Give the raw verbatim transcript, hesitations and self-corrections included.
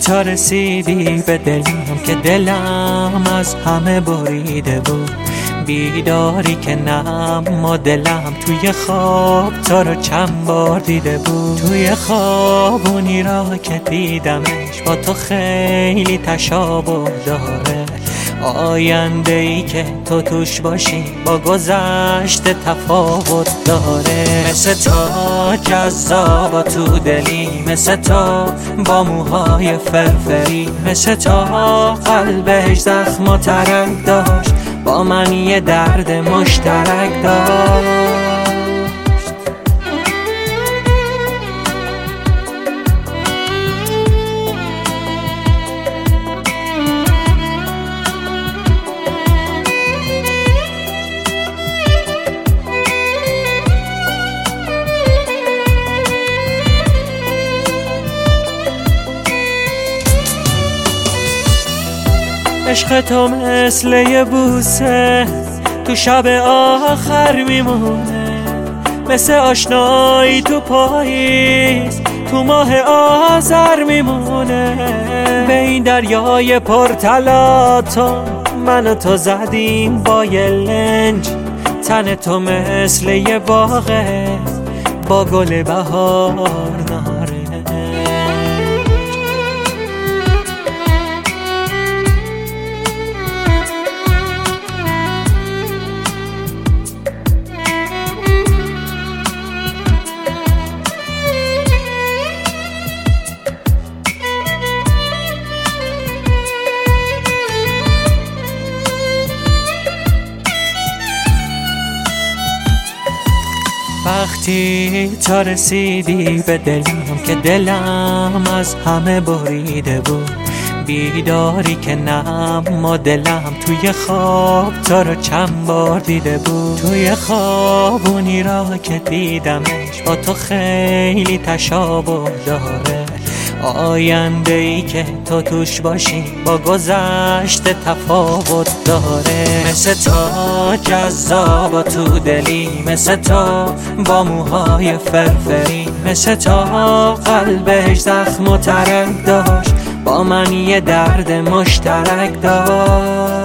تا رسیدی به دلم که دلم از همه بریده بود. بیداری که نم ما دلم توی خواب تا رو چند بار دیده بود. توی خوابونی را که دیدمش با تو خیلی تشابه داره. آینده ای که تو توش باشی با گذشته تفاوت داره. مثل تو جذاب تو دلی، مثل تو با موهای فرفری، مثل تو قلبش زخم و ترک داشت، با من یه درد مشترک داشت. عشق تو مثل یه بوسه تو شب آخر میمونه، مثل آشنایی تو پاییز تو ماه آذر میمونه. به این دریای پرتلاطم من و تو زدیم با یه لنج، تن تو مثل یه باغه با گل بهار ناره. وقتی تا رسیدی به دلم که دلم از همه بریده بود. بیداری که نم ما دلم توی خواب تا رو چند بار دیده بود. توی خوابونی را که دیدمش با تو خیلی تشابه داره. آینده ای که تو توش باشی با گذشته تفاوت داره. مثل تو جذاب تو دلی، مثل تو با موهای فرفری، مثل تو قلبش زخم و ترک داشت، با من یه درد مشترک داشت.